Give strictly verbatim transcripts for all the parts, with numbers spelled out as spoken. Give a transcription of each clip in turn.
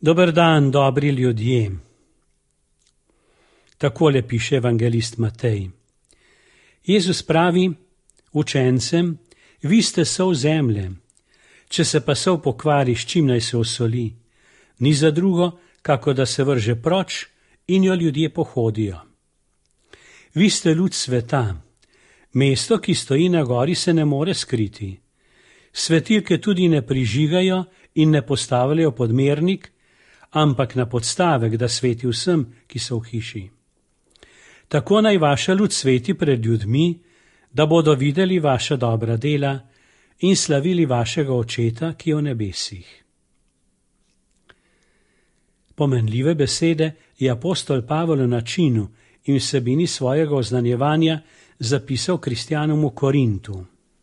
Dober dan, dobri ljudje. Takole piše evangelist Matej. Jezus pravi učencem, vi ste sol zemlje. Če se pa sol pokvari, s čim naj se osoli? Ni za drugo, kako da se vrže proč in jo ljudje pohodijo. Vi ste luč sveta. Mesto, ki stoji na gori, se ne more skriti. Svetilke tudi ne prižigajo in ne postavljajo pod mernik, ampak na podstavek, da sveti vsem, ki so v hiši. Tako naj vaša luč sveti pred ljudmi, da bodo videli vaša dobra dela in slavili vašega Očeta, ki je v nebesih. Pomenljive besede je apostol Pavel v načinu in vsebini svojega oznanjevanja zapisal kristjanom v Korintu.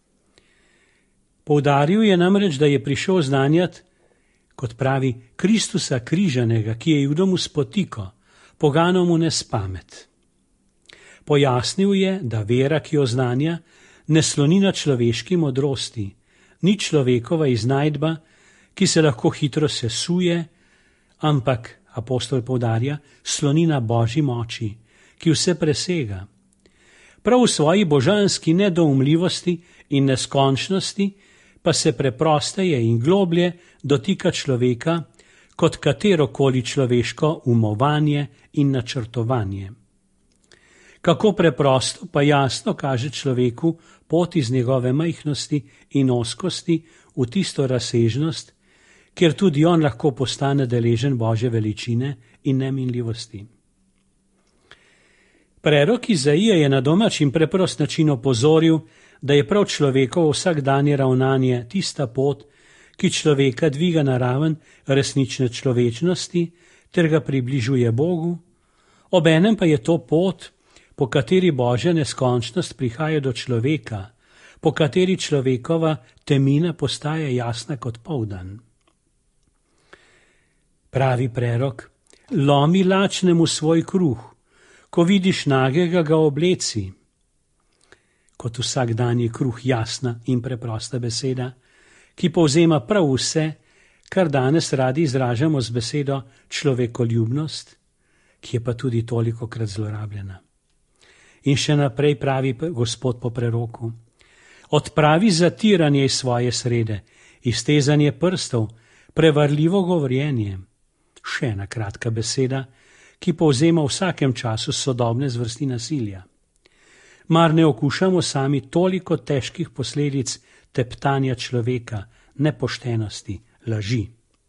Poudaril je namreč, da je prišel oznanjati, kot pravi, Kristusa križanega, ki je Judom v spotiko, poganom v nespamet. Pojasnil je, da vera, ki jo oznanja, ne sloni na človeški modrosti, ni človekova iznajdba, ki se lahko hitro sesuje, ampak, apostol poudarja, sloni na Božji moči, ki vse presega. Prav v svoji božanski nedoumljivosti in neskončnosti pa se preprosteje in globlje dotika človeka kot katerokoli človeško umovanje in načrtovanje. Kako preprosto pa jasno kaže človeku pot iz njegove majhnosti in ozkosti v tisto razsežnost, kjer tudi on lahko postane deležen Božje veličine in neminljivosti. Prerok Izaija je na domač in preprost način opozoril, da je prav človekovo vsakdanje ravnanje tista pot, ki človeka dviga na raven resnične človečnosti ter ga približuje Bogu, obenem pa je to pot, po kateri Božja neskončnost prihaja do človeka, po kateri človekova temina postaja jasna kot poldan. Pravi prerok, lomi lačnemu svoj kruh, ko vidiš nagega, ga obleci. Kot vsakdanji kruh jasna in preprosta beseda, ki povzema prav vse, kar danes radi izražamo z besedo človekoljubnost, ki je pa tudi tolikokrat zlorabljena. In še naprej pravi Gospod po preroku, odpravi zatiranje iz svoje srede, iztezanje prstov, prevarljivo govorjenje. Še ena kratka beseda, ki povzema v vsakem času sodobne zvrsti nasilja. Mar ne okušamo sami toliko težkih posledic teptanja človeka, nepoštenosti, laži.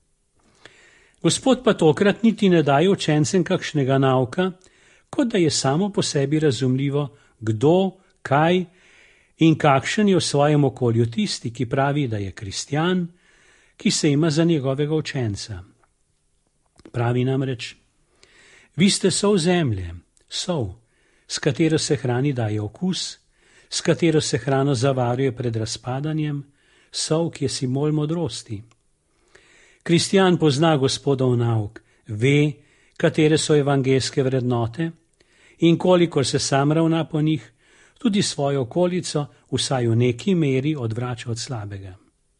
Gospod pa tokrat niti ne daje učencem kakšnega nauka, kot da je samo po sebi razumljivo, kdo, kaj in kakšen je v svojem okolju tisti, ki pravi, da je kristjan, ki se ima za njegovega učenca. Pravi namreč, vi ste sol zemlje, sol, s katero se hrani daje okus, s katero se hrano zavaruje pred razpadanjem, sol, ki je simbol modrosti. Kristjan pozna Gospodov nauk, ve, katere so evangelske vrednote in kolikor se sam ravna po njih, tudi svojo okolico vsaj v neki meri odvrača od slabega.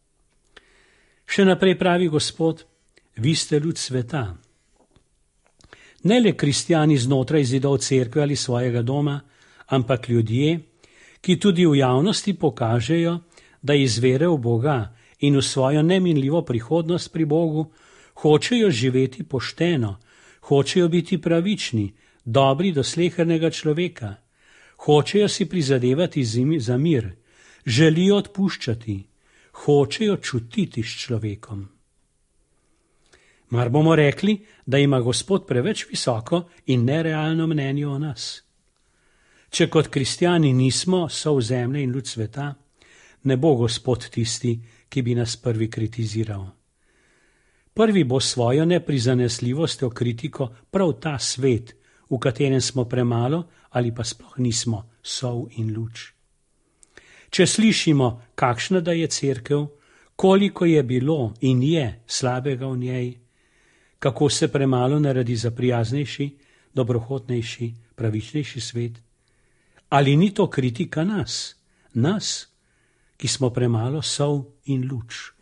Še naprej pravi Gospod, vi ste luč sveta. Ne le kristjani znotraj zidov cerkve ali svojega doma, ampak ljudje, ki tudi v javnosti pokažejo, da iz vere v Boga in v svojo neminljivo prihodnost pri Bogu hočejo živeti pošteno, hočejo biti pravični, dobri do slehernega človeka, hočejo si prizadevati za mir, želijo odpuščati, hočejo čutiti s človekom. Mar bomo rekli, da ima Gospod preveč visoko in nerealno mnenje o nas? Če kot kristjani nismo sol zemlje in luč sveta, ne bo Gospod tisti, ki bi nas prvi kritiziral. Prvi bo svojo neprizanesljivostjo kritiko prav ta svet, v katerem smo premalo ali pa sploh nismo sol in luč. Če slišimo, kakšna da je cerkev, koliko je bilo in je slabega v njej, kako se premalo naredi za prijaznejši, dobrohotnejši, pravičnejši svet, ali ni to kritika nas, nas, ki smo premalo sol in luč.